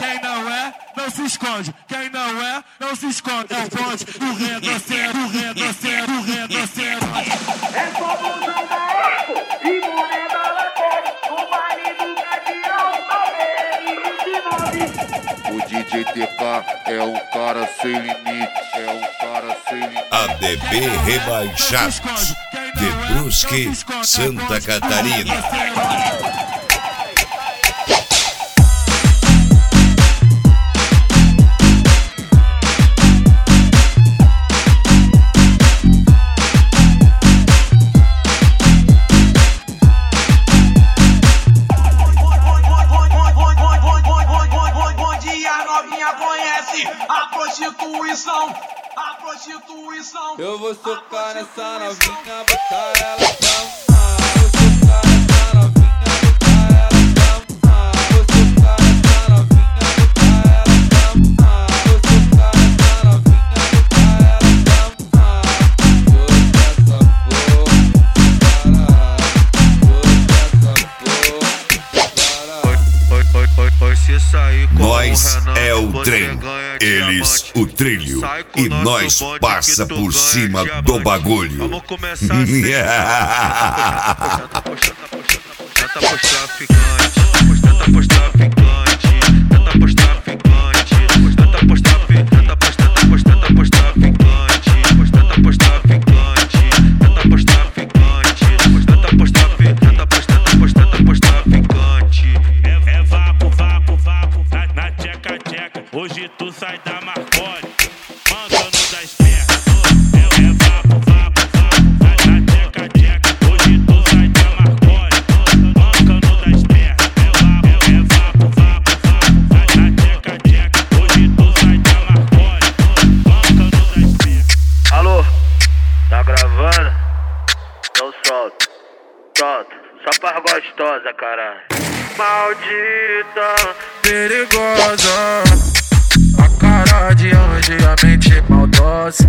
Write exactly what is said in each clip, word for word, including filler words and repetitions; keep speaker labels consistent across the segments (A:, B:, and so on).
A: quem não é, não se esconde. Quem não é, não se esconde. É o bonde, o redoceiro, o redoceiro, o redoceiro.
B: É só bundão da Eco e moneda lateral. O baile do Cadião,
C: o D J T K é um cara sem limite, é um cara sem limite.
D: A D B Rebaixados de Brusque, Santa Catarina.
B: A prostituição, a prostituição.
E: Eu vou socar nessa novinha, botar ela dançar. Vou socar nessa novinha, botar ela dançar. Vou socar nessa novinha, botar ela dançar. Vou socar nessa novinha, botar ela dançar.
D: Nós é o trem, eles o trilho, e nós passa por cima do bagulho.
C: Vamos começar assim. Tenta pros traficantes, tenta pros traficantes, tenta pros traficantes, tenta pros traficantes, tenta pros traficantes, tenta pros traficantes, tenta pros traficantes, tenta pros traficantes, tenta pros traficantes, tenta pros traficantes.
F: É vapo, vapo, vapo, na tcheca, tcheca. Hoje tu sai da Marconi, mancando das pernas. É vapo, vapo, vapo, na tcheca, tcheca. Hoje tu sai da Marconi, mancando das pernas. É vapo, vapo, vapo, na tcheca, tcheca. Hoje tu sai da Marconi, mancando das pernas.
C: Alô, tá gravando? Então solta, solta, só pra gostosa, caralho. Maldita,
A: Perigosa, a cara de anjo e a mente maldosa.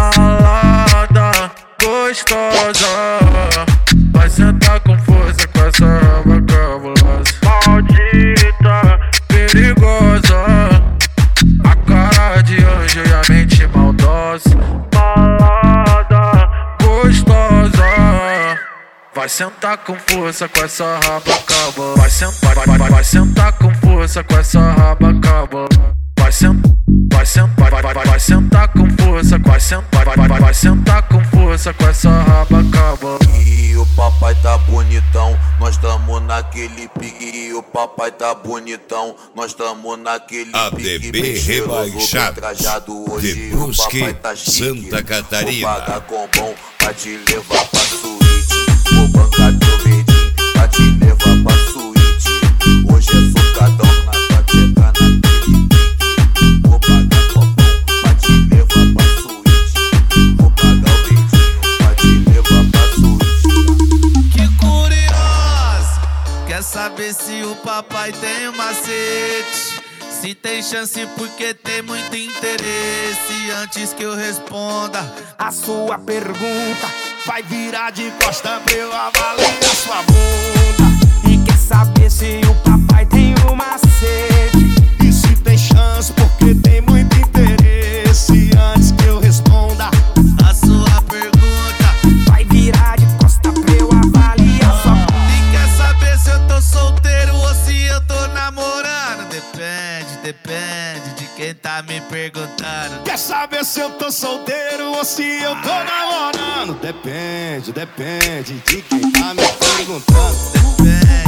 A: Malada, gostosa, vai sentar com força com essa raba cabulosa.
C: maldita,
A: Perigosa, a cara de anjo e a mente maldosa.
C: malada,
A: Gostosa, vai sentar com força com essa raba cabulosa. Vai sentar, vai, vai, vai, vai sentar com força com essa raba cabulosa. Vai sentar, vai sentar, vai, vai, vai, vai sentar com força, vai sentar, vai, vai, vai, vai sentar com força com essa raba cabulosa.
G: E o papai tá bonitão, nós tamo naquele pique. E o papai tá bonitão, nós tamo naquele
D: A
G: pique.
D: D B Rebaixados de Brusque, Santa Catarina.
G: Vou pagar com bom pra te levar pra suíte. Vou bancar teu medinho pra te levar pra suíte. Hoje é socadão na tua tcheca, naquele pique. Vou pagar com bom pra te levar pra suíte. Vou pagar o medinho pra te levar pra suíte.
H: Que curiosa, quer saber se o papai tem um macete? Se tem chance porque tem muito interesse. Antes que eu responda
I: a sua pergunta, vai virar de costa pra eu avaliar sua bunda. E quer saber se o papai tem um macete? E se tem chance porque tem muito interesse. Antes que eu responda
H: a sua pergunta,
I: vai virar de costa pra eu avaliar sua bunda.
H: E quer saber se eu tô solteiro ou se eu tô namorando? Depende, depende de quem tá me perguntando.
I: Quer saber se eu tô solteiro ou se eu tô namorando? Depende, depende de quem tá me perguntando.
H: Depende.